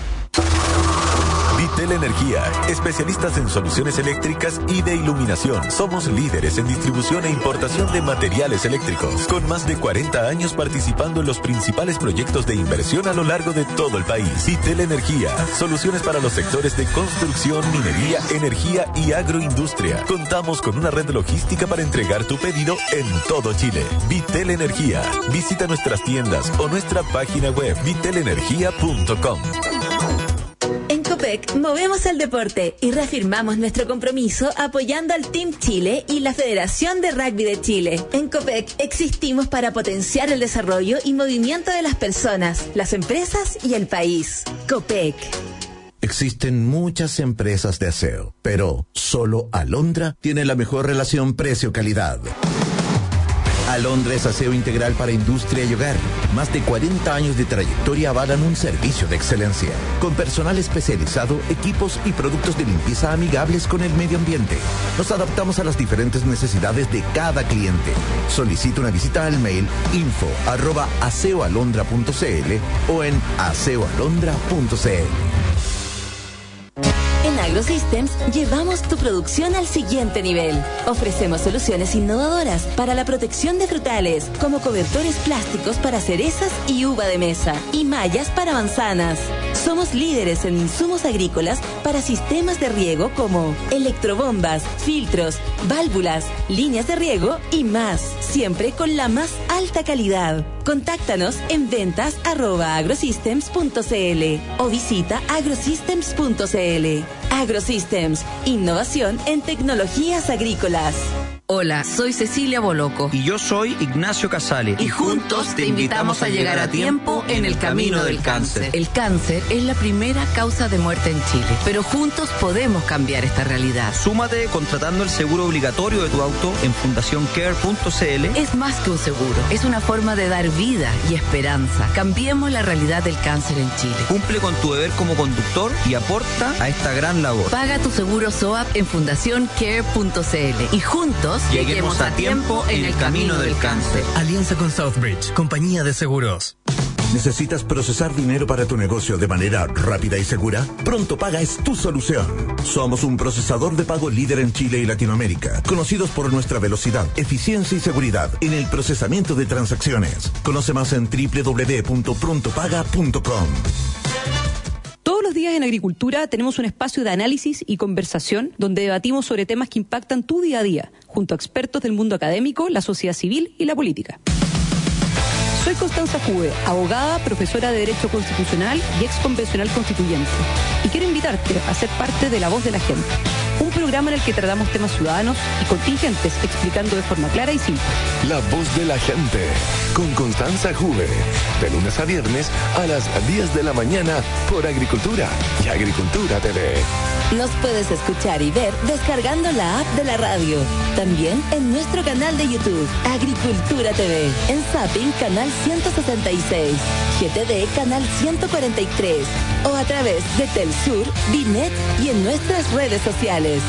Vitel Energía, especialistas en soluciones eléctricas y de iluminación. Somos líderes en distribución e importación de materiales eléctricos, con más de cuarenta años participando en los principales proyectos de inversión a lo largo de todo el país. Vitel Energía, soluciones para los sectores de construcción, minería, energía y agroindustria. Contamos con una red logística para entregar tu pedido en todo Chile. Vitel Energía, visita nuestras tiendas o nuestra página web vitel energía punto com. En Copec movemos el deporte y reafirmamos nuestro compromiso apoyando al Team Chile y la Federación de Rugby de Chile. En Copec existimos para potenciar el desarrollo y movimiento de las personas, las empresas y el país. Copec. Existen muchas empresas de aseo, pero solo Alondra tiene la mejor relación precio-calidad. Alondra es aseo integral para industria y hogar. Más de cuarenta años de trayectoria avalan un servicio de excelencia, con personal especializado, equipos y productos de limpieza amigables con el medio ambiente. Nos adaptamos a las diferentes necesidades de cada cliente. Solicita una visita al mail info arroba aseoalondra punto cl o en aseoalondra punto cl. En AgroSystems llevamos tu producción al siguiente nivel. Ofrecemos soluciones innovadoras para la protección de frutales, como cobertores plásticos para cerezas y uva de mesa, y mallas para manzanas. Somos líderes en insumos agrícolas para sistemas de riego como electrobombas, filtros, válvulas, líneas de riego y más, siempre con la más alta calidad. Contáctanos en ventas arroba agrosystems punto cl o visita agrosystems punto cl. AgroSystems, innovación en tecnologías agrícolas. Hola, soy Cecilia Boloco. Y yo soy Ignacio Casale. Y juntos te invitamos a llegar a tiempo en el camino del cáncer. El cáncer es la primera causa de muerte en Chile, pero juntos podemos cambiar esta realidad. Súmate contratando el seguro obligatorio de tu auto en fundación care punto cl. Es más que un seguro, es una forma de dar vida y esperanza. Cambiemos la realidad del cáncer en Chile. Cumple con tu deber como conductor y aporta a esta gran labor. Paga tu seguro S O A P en fundación care punto cl y juntos lleguemos a tiempo en el camino del cáncer. Alianza con Southbridge, compañía de seguros. ¿Necesitas procesar dinero para tu negocio de manera rápida y segura? Pronto Paga es tu solución. Somos un procesador de pago líder en Chile y Latinoamérica, conocidos por nuestra velocidad, eficiencia y seguridad en el procesamiento de transacciones. Conoce más en doble u doble u doble u punto pronto paga punto com. Todos los días en Agricultura tenemos un espacio de análisis y conversación donde debatimos sobre temas que impactan tu día a día, junto a expertos del mundo académico, la sociedad civil y la política. Soy Constanza Juve, abogada, profesora de Derecho Constitucional y ex convencional constituyente. Y quiero invitarte a ser parte de La Voz de la Gente, un programa en el que tratamos temas ciudadanos y contingentes explicando de forma clara y simple. La Voz de la Gente, con Constanza Juve, de lunes a viernes a las diez de la mañana por Agricultura y Agricultura T V. Nos puedes escuchar y ver descargando la app de la radio. También en nuestro canal de YouTube, Agricultura T V. En Zapping, canal ciento sesenta y seis. G T D, canal ciento cuarenta y tres. O a través de Telsur, Binet y en nuestras redes sociales.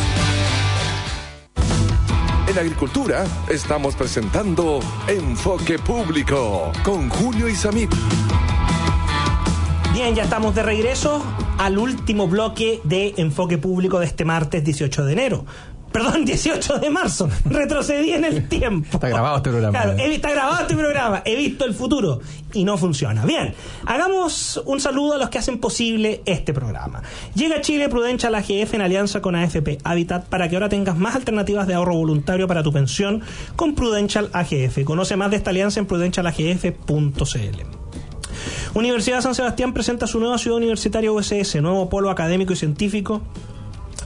En Agricultura estamos presentando Enfoque Público con Julio Isamit. Bien, ya estamos de regreso al último bloque de Enfoque Público de este martes dieciocho de enero. Perdón, dieciocho de marzo. Retrocedí en el tiempo. Está grabado este programa. Claro, he, está grabado este programa. He visto el futuro y no funciona. Bien, hagamos un saludo a los que hacen posible este programa. Llega a Chile Prudential A G F en alianza con A F P Habitat para que ahora tengas más alternativas de ahorro voluntario para tu pensión con Prudential A G F. Conoce más de esta alianza en prudential a g f punto c l. Universidad San Sebastián presenta su nueva ciudad universitaria U S S, nuevo polo académico y científico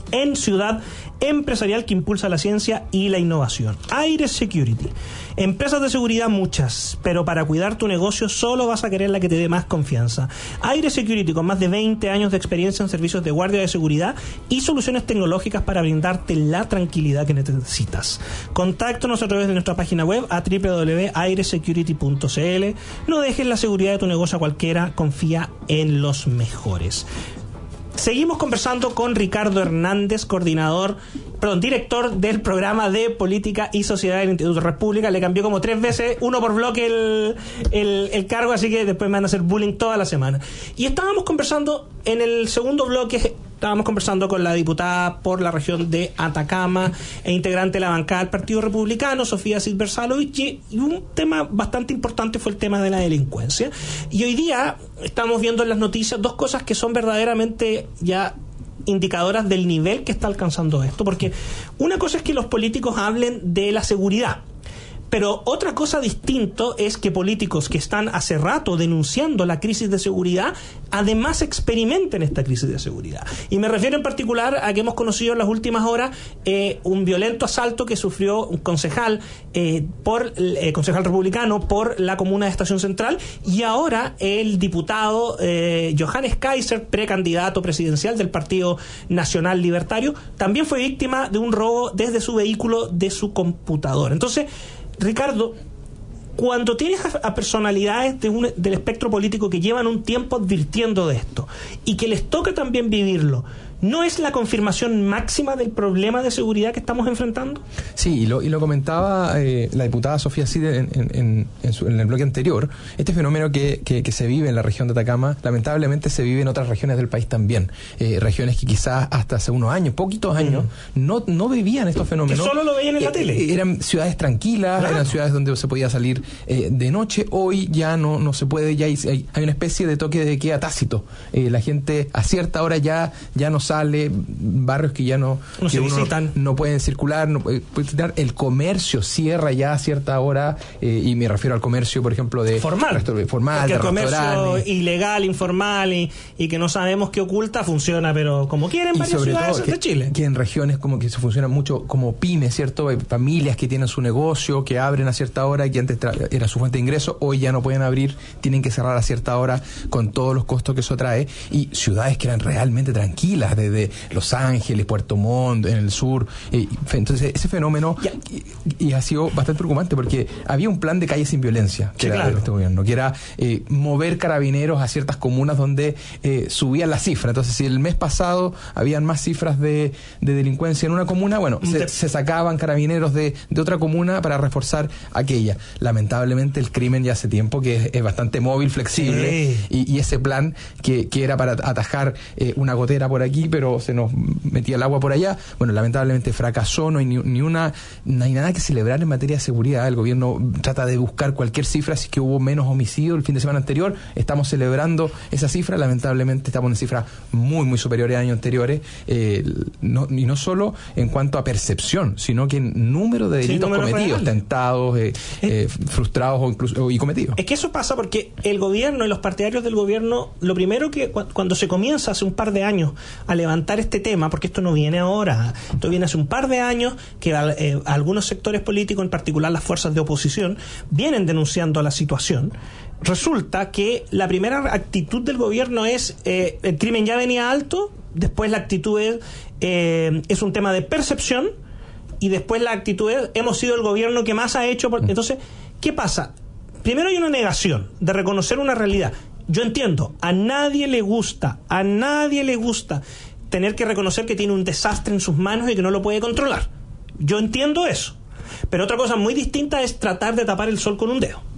en Ciudad Empresarial que impulsa la ciencia y la innovación. Aires Security. Empresas de seguridad muchas, pero para cuidar tu negocio solo vas a querer la que te dé más confianza. Aires Security, con más de veinte años de experiencia en servicios de guardia de seguridad y soluciones tecnológicas para brindarte la tranquilidad que necesitas. Contáctanos a través de nuestra página web a doble u doble u doble u punto aires security punto c l. No dejes la seguridad de tu negocio a cualquiera, confía en los mejores. Seguimos conversando con Ricardo Hernández, coordinador, perdón, director del programa de Política y Sociedad del Instituto República. Le cambió como tres veces, uno por bloque el, el, el cargo, así que después me van a hacer bullying toda la semana. Y estábamos conversando en el segundo bloque, estábamos conversando con la diputada por la región de Atacama e integrante de la bancada del Partido Republicano, Sofía Silversalovich, y un tema bastante importante fue el tema de la delincuencia. Y hoy día estamos viendo en las noticias dos cosas que son verdaderamente ya indicadoras del nivel que está alcanzando esto, porque una cosa es que los políticos hablen de la seguridad, pero otra cosa distinto es que políticos que están hace rato denunciando la crisis de seguridad además experimenten esta crisis de seguridad. Y me refiero en particular a que hemos conocido en las últimas horas eh, un violento asalto que sufrió un concejal eh, por eh, concejal republicano por la comuna de Estación Central, y ahora el diputado eh, Johannes Kaiser, precandidato presidencial del Partido Nacional Libertario, también fue víctima de un robo desde su vehículo de su computador. Entonces, Ricardo, cuando tienes a, a personalidades de un, del espectro político que llevan un tiempo advirtiendo de esto y que les toca también vivirlo, ¿no es la confirmación máxima del problema de seguridad que estamos enfrentando? Sí, y lo, y lo comentaba eh, la diputada Sofía Cid en, en, en, su, en el bloque anterior. Este fenómeno que, que, que se vive en la región de Atacama, lamentablemente se vive en otras regiones del país también. Eh, regiones que quizás hasta hace unos años, poquitos años, mm. no, no vivían estos fenómenos. Que solo lo veían en la eh, tele. Eran ciudades tranquilas, claro. Eran ciudades donde se podía salir eh, de noche. Hoy ya no, no se puede, ya hay, hay una especie de toque de queda tácito. Eh, la gente a cierta hora ya, ya no sale, barrios que ya no, no que se uno visitan, no pueden circular, no puede, puede visitar. El comercio cierra ya a cierta hora, eh, y me refiero al comercio, por ejemplo, de formal, formal porque de el comercio ilegal, informal y, y que no sabemos qué oculta funciona, pero como quieren en varias ciudades que, de Chile. Que en regiones como que se funciona mucho como pymes, ¿cierto? Hay familias que tienen su negocio, que abren a cierta hora y que antes tra- era su fuente de ingreso, hoy ya no pueden abrir, tienen que cerrar a cierta hora con todos los costos que eso trae, y ciudades que eran realmente tranquilas, desde Los Ángeles, Puerto Montt, en el sur. Eh, entonces, ese fenómeno y, y ha sido bastante preocupante porque había un plan de calle sin violencia que sí, era claro. de este gobierno, que era eh, mover carabineros a ciertas comunas donde eh, subían la cifra. Entonces, si el mes pasado habían más cifras de, de delincuencia en una comuna, bueno, se, de... se sacaban carabineros de, de otra comuna para reforzar aquella. Lamentablemente, el crimen ya hace tiempo que es, es bastante móvil, flexible, sí. y, y ese plan que, que era para atajar eh, una gotera por aquí, pero se nos metía el agua por allá, bueno, lamentablemente fracasó. No hay ni, ni una, no hay nada que celebrar en materia de seguridad. El gobierno trata de buscar cualquier cifra, así que hubo menos homicidios el fin de semana anterior, estamos celebrando esa cifra. Lamentablemente estamos en cifras muy muy superiores a años anteriores, eh, no, y no solo en cuanto a percepción, sino que en número de delitos sí, cometidos, tentados, eh, eh, frustrados o incluso y cometidos. Es que eso pasa porque el gobierno y los partidarios del gobierno, lo primero que cuando se comienza hace un par de años a levantar este tema, porque esto no viene ahora, esto viene hace un par de años, que eh, algunos sectores políticos, en particular las fuerzas de oposición, vienen denunciando la situación. Resulta que la primera actitud del gobierno es eh, el crimen ya venía alto, después la actitud es, eh, es un tema de percepción, y después la actitud es hemos sido el gobierno que más ha hecho por... Entonces, ¿qué pasa? Primero hay una negación de reconocer una realidad. Yo entiendo, a nadie le gusta, a nadie le gusta tener que reconocer que tiene un desastre en sus manos y que no lo puede controlar. Yo entiendo eso. Pero otra cosa muy distinta es tratar de tapar el sol con un dedo.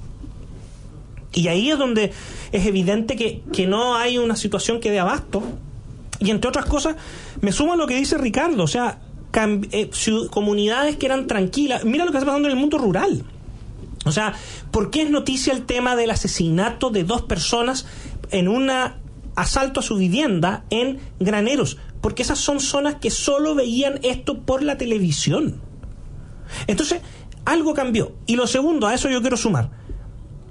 Y ahí es donde es evidente que, que no hay una situación que dé abasto. Y entre otras cosas, me sumo a lo que dice Ricardo. O sea, cam- eh, ciud- comunidades que eran tranquilas. Mira lo que está pasando en el mundo rural. O sea, ¿por qué es noticia el tema del asesinato de dos personas en un asalto a su vivienda en Graneros? Porque esas son zonas que solo veían esto por la televisión. Entonces, algo cambió. Y lo segundo, a eso yo quiero sumar.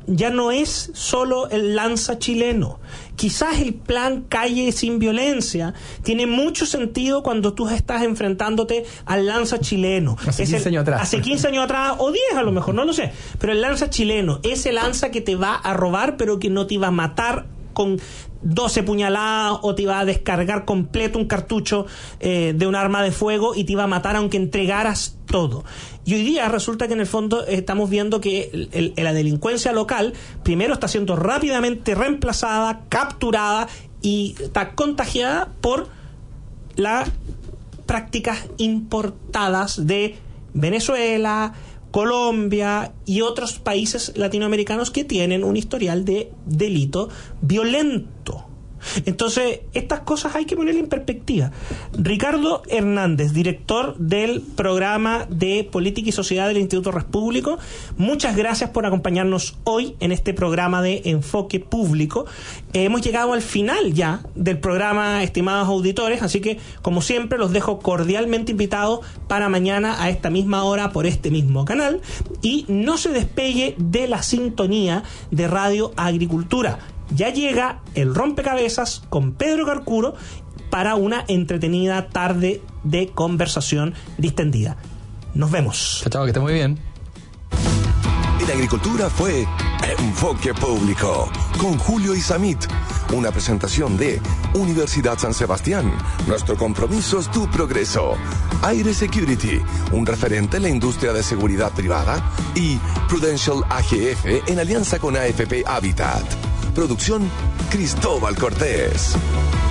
ya no es solo el lanza chileno. Quizás el plan Calle sin Violencia tiene mucho sentido cuando tú estás enfrentándote al lanza chileno. Hace es quince el, años atrás. Hace quince años atrás, o diez a lo mejor, no lo sé. Pero el lanza chileno, ese lanza que te va a robar, pero que no te va a matar con doce puñaladas, o te iba a descargar completo un cartucho eh, de un arma de fuego y te iba a matar aunque entregaras todo. Y hoy día resulta que en el fondo estamos viendo que el, el, la delincuencia local primero está siendo rápidamente reemplazada, capturada y está contagiada por las prácticas importadas de Venezuela, Colombia y otros países latinoamericanos que tienen un historial de delito violento. Entonces, estas cosas hay que ponerle en perspectiva. Ricardo Hernández, director del programa de Política y Sociedad del Instituto Respúblico, muchas gracias por acompañarnos hoy en este programa de Enfoque Público. Eh, hemos llegado al final ya del programa, estimados auditores, así que, como siempre, los dejo cordialmente invitados para mañana a esta misma hora por este mismo canal, y no se despegue de la sintonía de Radio Agricultura. Ya llega el rompecabezas con Pedro Carcuro para una entretenida tarde de conversación distendida. Nos vemos. Chao, chao, que esté muy bien. En Agricultura fue Enfoque Público con Julio Isamit, una presentación de Universidad San Sebastián. Nuestro compromiso es tu progreso. Aire Security, un referente en la industria de seguridad privada, y Prudential A G F en alianza con A F P Habitat. Producción Cristóbal Cortés.